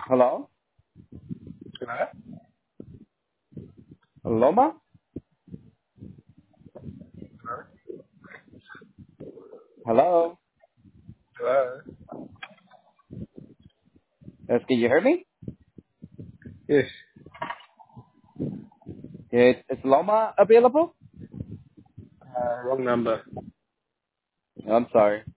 Hello? Hello? Loma? Hello? Hello? Hello? Yes, can you hear me? Yes. Is Loma available? Wrong number. I'm sorry.